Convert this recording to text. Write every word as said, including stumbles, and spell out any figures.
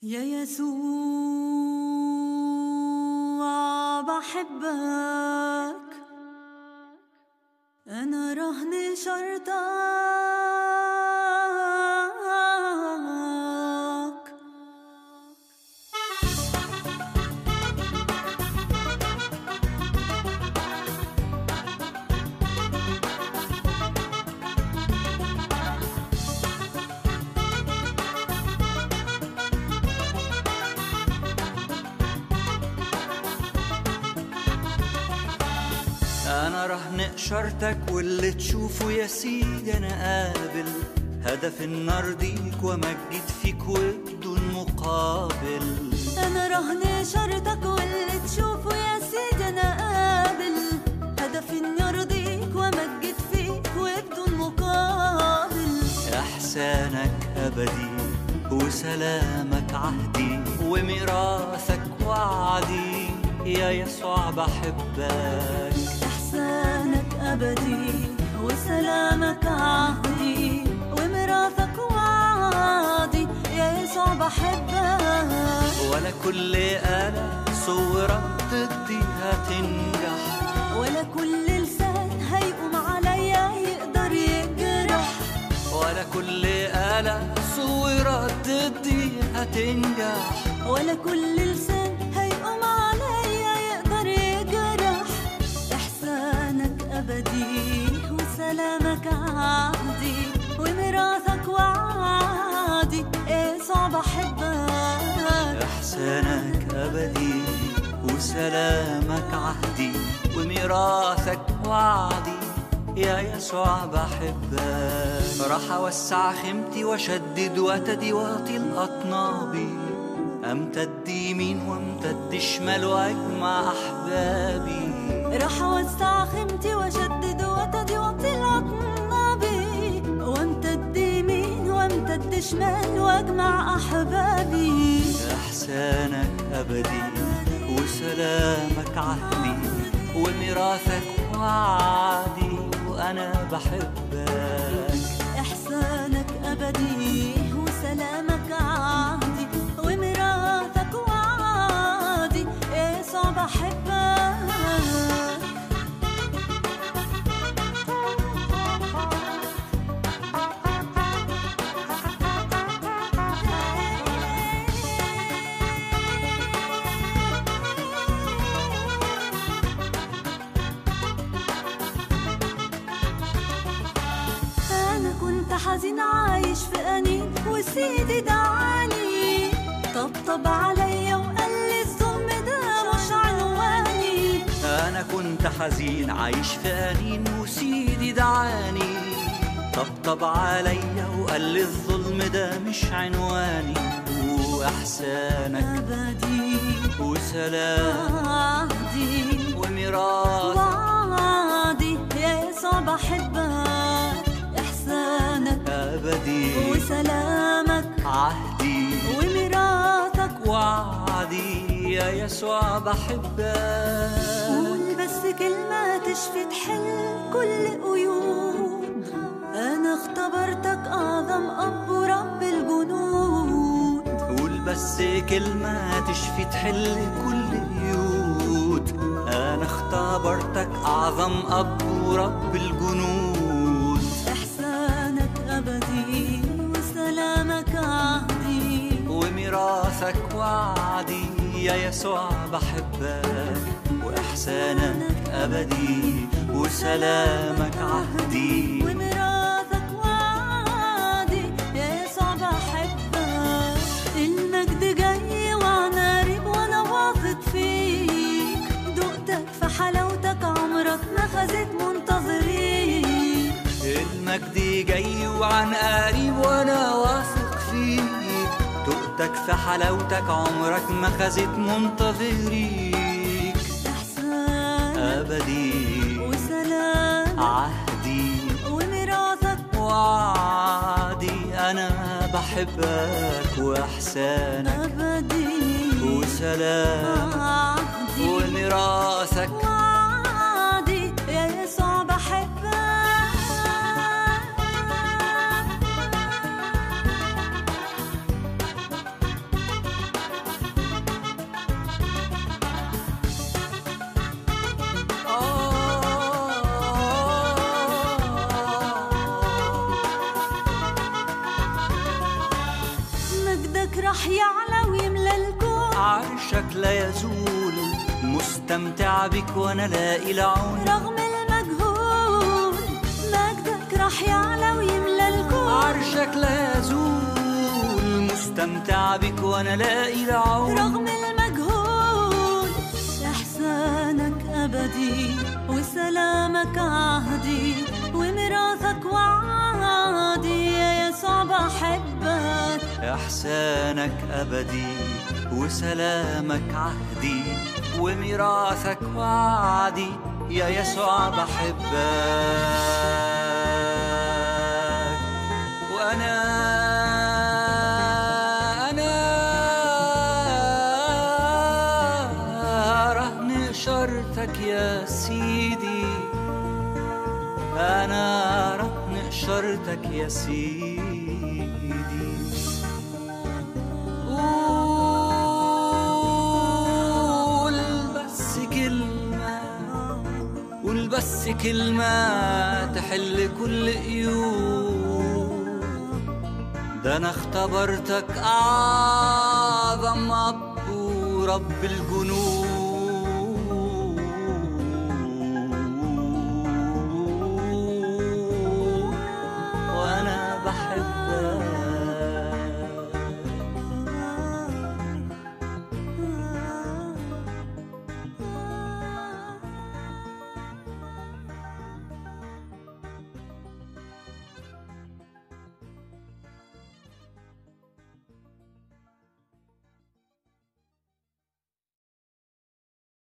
يا يسوع بحبك، أنا رهن شرطك. أنا رهن إشارتك، واللي تشوفه يا سيدي أنا قابل. هدف النار ديك ومجد فيك وبدون مقابل. أنا رهن إشارتك، واللي تشوفه يا سيدي أنا قابل. هدف النار ديك ومجد فيك وبدون مقابل. إحسانك أبدي وسلامك عهدي، وميراثك وعدي يا يسوع بحبك. إحسانك أبدي وسلامك عهدي، وميراثك وعدي يا يسوع بحبك. ولا كل آلة صورت ضدي هتنجح، ولا كل لسان هيقوم عليا يقدر يجرح. ولا كل آلة صورت ضدي هتنجح، ولا كل لسان هيقوم عليا يقدر يجرح. إحسانك أبدي وسلامك عهدي، وميراثك وعدي يسوع بحبك. إحسانك أبدي وسلامك عهدي، وميراثك وعدي يا يسوع بحبك. راح أوسع خيمتي وأشدد وتدي وأطيل أطنابي، أمتد يمين وأمتد شمال وأجمع أحبابي. راح أوسع خيمتي وأشدد وتدي وأطيل أطنابي، وأمتد يمين وأمتد شمال وأجمع أحبابي. إحسانك أبدي وسلامك عهدي، وميراثك وعدي وأنا بحبك. إحسانك أبدي وسلامك عهدي، وميراثك وعدي يسوع بحبك. كنت حزين عايش في أنين، وسيدي دعاني طبطب عليا وقال لي الظلم ده مش عنواني. أنا كنت حزين عايش في أنين، وسيدي دعاني طبطب عليا وقال لي الظلم ده مش عنواني. وإحسانك أبدي وسلام عهدي، وميراث وعدي يا يسوع بحبك. إحسانك أبدي وسلامك عهدي، وميراثك وعدي يا يسوع بحبك. قول بس كلمة تشفي تحل كل قيود. أنا اختبرتك أعظم أب ورب الجنود. قول بس كلمة تشفي تحل كل قيود. أنا اختبرتك أعظم أب ورب الجنود. إحسانك أبدي وسلامك عهدي، وميراثك وعدي يا يسوع بحبك. وإحسانك أبدي وسلامك عهدي، وميراثك وعدي يا يسوع بحبك. المجد جاي وأنا قريب وأنا واثق فيك. دقتك في حلاوتك عمرك ما خزت منتظريك. المجد جاي وعن قريب وأنا واثق فيك. دقتك في حلاوتك عمرك ما خزت منتظريك. إحسانك أبدي وسلام عهدي، وميراثك وعدي أنا بحبك. وإحسانك أبدي وسلام عهدي، وميراثك وعدي يا يسوع بحبك. مجدك رح يعلى ويملى الكون، عرشك لا يزول، مستمتع بك وانا لاقي العون. رغم المجهول مجدك رح يعلى ويملى الكون، عرشك لا يزول، مستمتع بك وانا لاقي العون. رغم المجهول إحسانك أبدي وسلامك عهدي وميراثك وعدي، يا يسوع بحبك. إحسانك أبدي وسلامك عهدي وميراثك وعدي، يا يسوع بحبك. وأنا أنا رهن إشارتك يا سيدي، أنا رهن إشارتك يا سيدي. قول بس كلمة، قول بس كلمة تحل كل قيود. ده أنا اختبرتك أعظم أب ورب الجنود.